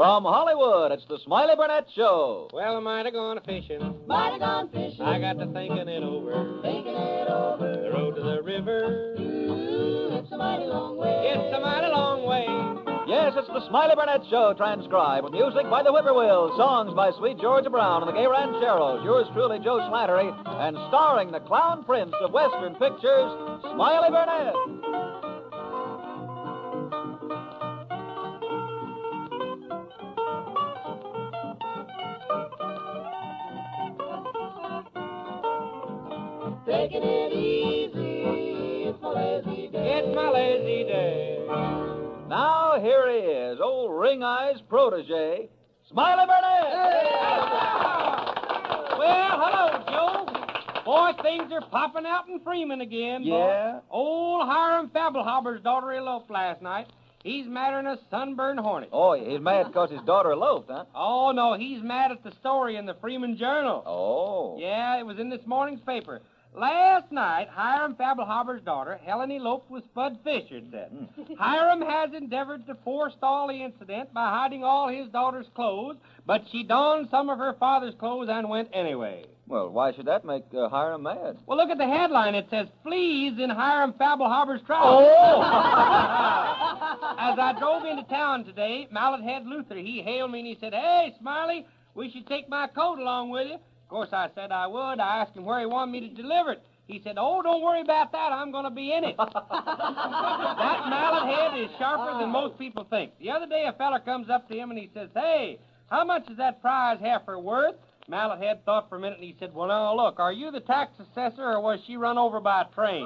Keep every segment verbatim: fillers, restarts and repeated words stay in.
From Hollywood, it's the Smiley Burnett Show. Well, I might have gone fishing. Might have gone fishing. I got to thinking it over. Thinking it over. The road to the river. Ooh, it's a mighty long way. It's a mighty long way. Yes, it's the Smiley Burnett Show transcribed with music by the Whippoorwills, songs by Sweet Georgia Brown and the Gay Rancheros, yours truly, Joe Slattery, and starring the clown prince of Western pictures, Smiley Burnett. Taking it easy, it's my lazy day. It's my lazy day. Now here he is, old Ring Eye's protege, Smiley Burnett. Well, hello, Joe. Boy, things are popping out in Freeman again. boy. Yeah? Old Hiram Fabelhaber's daughter eloped last night. He's madder than a sunburned hornet. Oh, he's mad because his daughter eloped, huh? Oh, no, he's mad at the story in the Freeman Journal. Oh. Yeah, it was in this morning's paper. Last night, Hiram Fabelhaber's daughter, Helen, eloped with Spud Fisher, it said. Hiram has endeavored to forestall the incident by hiding all his daughter's clothes, but she donned some of her father's clothes and went anyway. Well, why should that make uh, Hiram mad? Well, look at the headline. It says, Fleas in Hiram Fabelhaber's trousers. Oh! As I drove into town today, Mallet Head Luther, he hailed me and he said, Hey, Smiley, we should take my coat along with you. Of course, I said I would. I asked him where he wanted me to deliver it. He said, oh, don't worry about that. I'm going to be in it. That Mallet Head is sharper than most people think. The other day, a fella comes up to him and he says, hey, how much is that prize heifer worth? Mallet Head thought for a minute and he said, well, now, look, are you the tax assessor or was she run over by a train?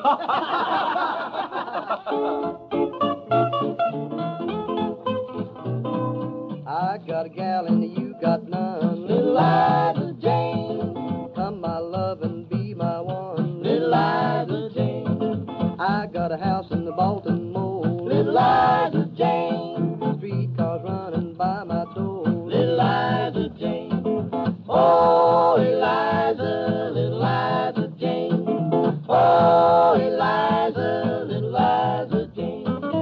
I got a gal and you got none. Little Liza Jane. Come, my love, and be my one. Little Liza Jane. I got a house in the Baltimore. Little Liza Jane. Streetcars running by my door. Little Liza Jane. Oh, Eliza, little Liza Jane. Oh, Eliza, little Liza Jane.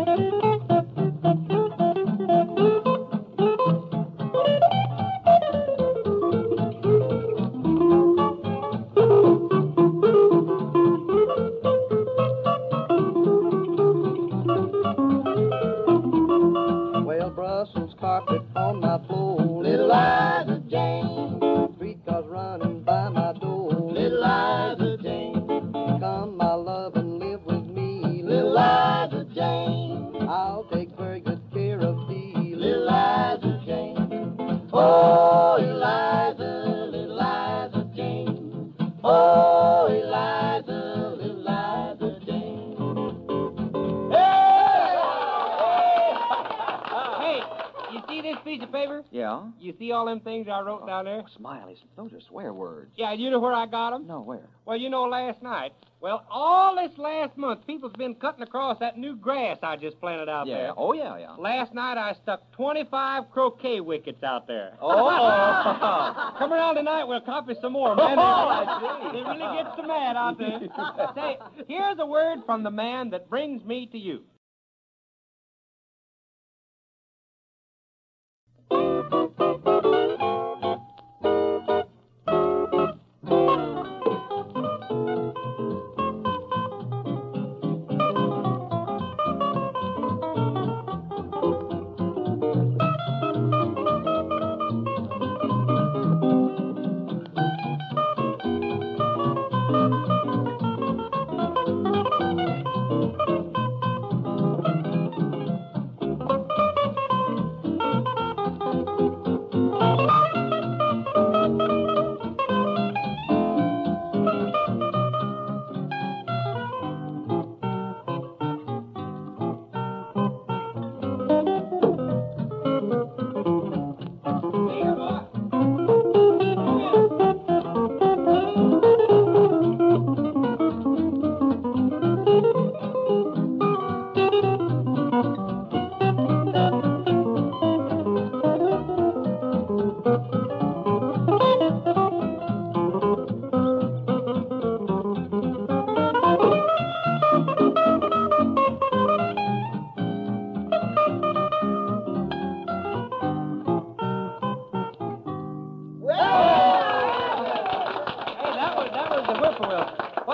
Well, Brussels carpet on my floor. Little Liza Jane. Streetcars running by my door. Little Liza Jane. Come, my love, and live with me. Little Liza Jane. I'll take very good care of thee. Little Liza Jane. Oh, Eliza, little Liza Jane. Oh, Eliza, little Liza Jane. Hey, you see this piece of paper? Yeah? You see all them things I wrote down there? Oh, Smiley, those are swear words. Yeah, you know where I got them? No, where? Well, you know, last night. Well, all this last month, people's been cutting across that new grass I just planted out Yeah. there. Oh, yeah, yeah. Last night, I stuck twenty-five croquet wickets out there. Oh. Come around tonight, we'll copy some more, man. Oh, I see. They really get so mad out there. Say, here's a word from the man that brings me to you.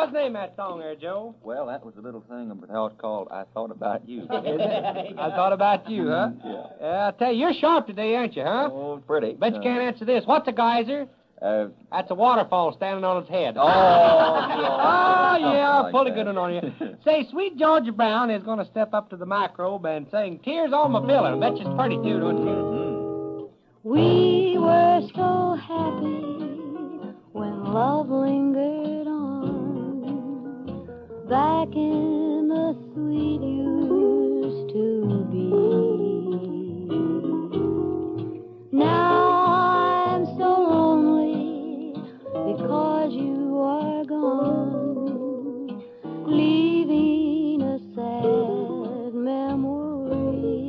What's the name of that song there, Joe? Well, that was a little thing about how it's called I Thought About You. I thought about you, huh? Yeah. Yeah, I tell you, you're sharp today, aren't you, huh? Oh, pretty. Bet you Uh, can't answer this. What's a geyser? Uh, That's a waterfall standing on its head. oh, Oh, yeah, something I'll like pull a that. good one on you. Say, Sweet Georgia Brown is going to step up to the microbe and sing Tears on My Pillow. I bet you it's pretty, too, don't you? We were so happy when love lingered on, back in the sweet used to be. Now I'm so lonely because you are gone, leaving a sad memory.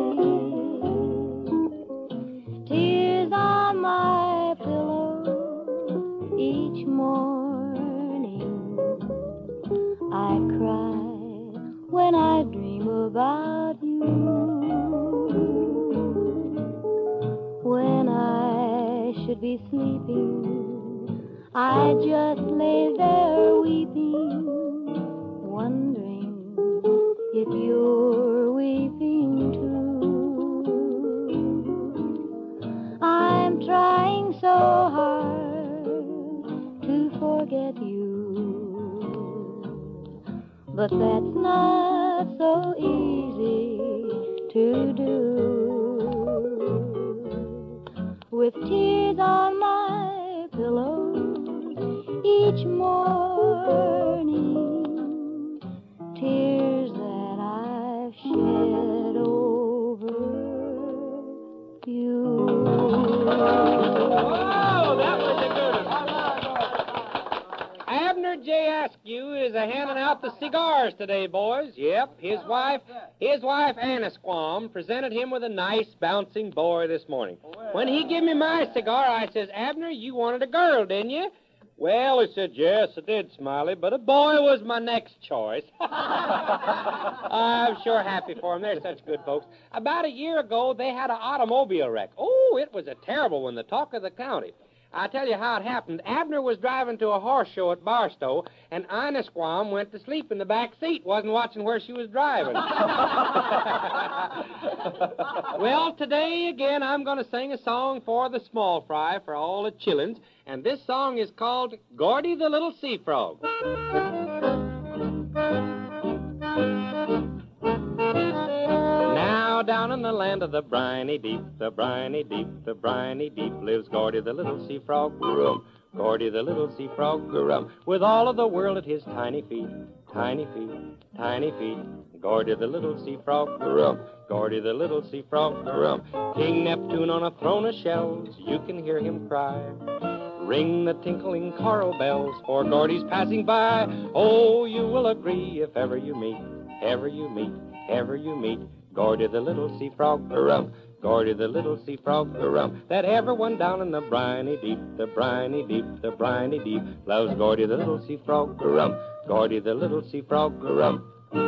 Tears on my pillow each morning. I cry when I dream about you. When I should be sleeping, I just lay there weeping, wondering if you're weeping too. I'm trying so hard to forget you, but that's not so easy to do. With tears on my pillow each morning, tears that I've shed over you. Oh, that was a good one. Abner J. Askew is a handing out the cigars today, boys. Yep, his wife, his wife Anna Squam presented him with a nice bouncing boy this morning. When he gave me my cigar, I says, Abner, you wanted a girl, didn't you? Well, he said, yes, I did, Smiley, but a boy was my next choice. I'm sure happy for them. They're such good folks. About a year ago, they had an automobile wreck. Oh, it was a terrible one, the talk of the county. I'll tell you how it happened. Abner was driving to a horse show at Barstow, and Ina Squam went to sleep in the back seat, wasn't watching where she was driving. Well, today, again, I'm going to sing a song for the small fry, for all the chillins, and this song is called Gordy the Little Sea Frog. Now down in the land of the briny deep, the briny deep, the briny deep, lives Gordy the little sea frog, rum. Gordy the little sea frog, rum. With all of the world at his tiny feet, tiny feet, tiny feet. Gordy the little sea frog, rum. Gordy the little sea frog, rum. King Neptune on a throne of shells, you can hear him cry. Ring the tinkling coral bells, for Gordy's passing by. Oh, you will agree if ever you meet, ever you meet, ever you meet Gordy the little sea frog, rum. Gordy the little sea frog, rum. That everyone down in the briny deep, the briny deep, the briny deep, loves Gordy the little sea frog, rum. Gordy the little sea frog, rum.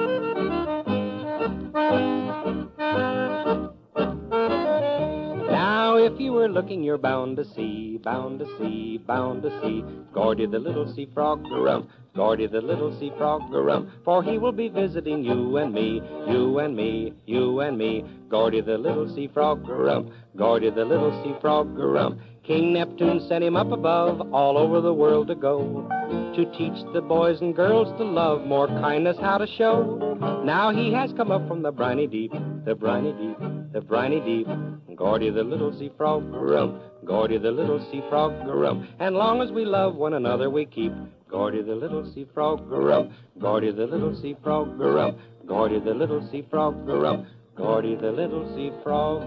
Now, if you were looking, you're bound to see, bound to see, bound to see Gordy the little sea frog, rum. Gordy the little sea frog, rum. For he will be visiting you and me, you and me, you and me. Gordy the little sea frog, rum. Gordy the little sea frog, rum. King Neptune sent him up above, all over the world to go, to teach the boys and girls to love, more kindness how to show. Now he has come up from the briny deep, the briny deep, the briny deep. Gordy the little sea frog, rum. Gordy the little sea frog, rum. And long as we love one another we keep Gordy the little sea frog, rum. Gordy the little sea frog, rum. Gordy the little sea frog, rum. Gordy the little sea frog,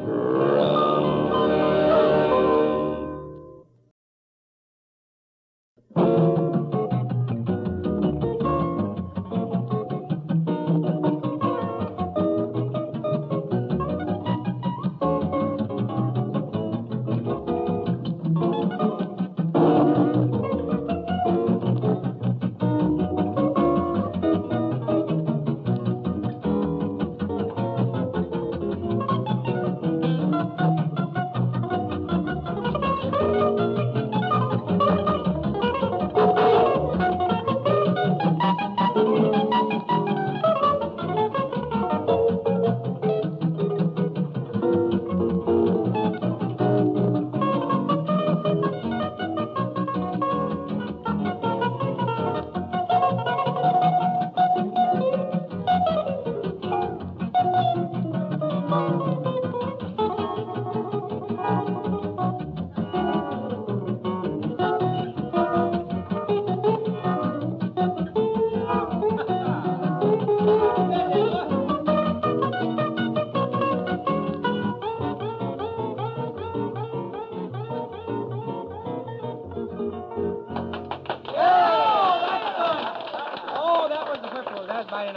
rum.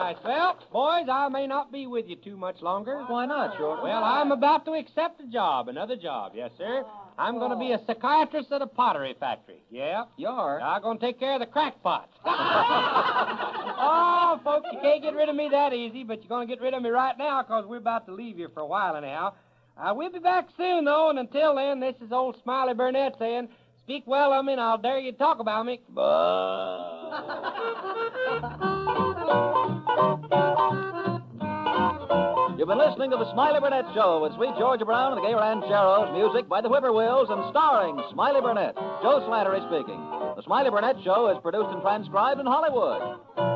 nice. Well, boys, I may not be with you too much longer. Why not, Shorty? Well, I'm about to accept a job, another job, yes, sir. I'm going to be a psychiatrist at a pottery factory. Yeah. You're? I'm going to take care of the crackpots. Oh, folks, you can't get rid of me that easy, but you're going to get rid of me right now because we're about to leave here for a while anyhow. Uh, we'll be back soon, though, and until then, this is old Smiley Burnett saying, speak well of me, and I'll dare you to talk about me. You've been listening to the Smiley Burnett Show with Sweet Georgia Brown and the Gay Rancheros, music by the Whippoorwills, and starring Smiley Burnett. Joe Slattery speaking. The Smiley Burnett Show is produced and transcribed in Hollywood.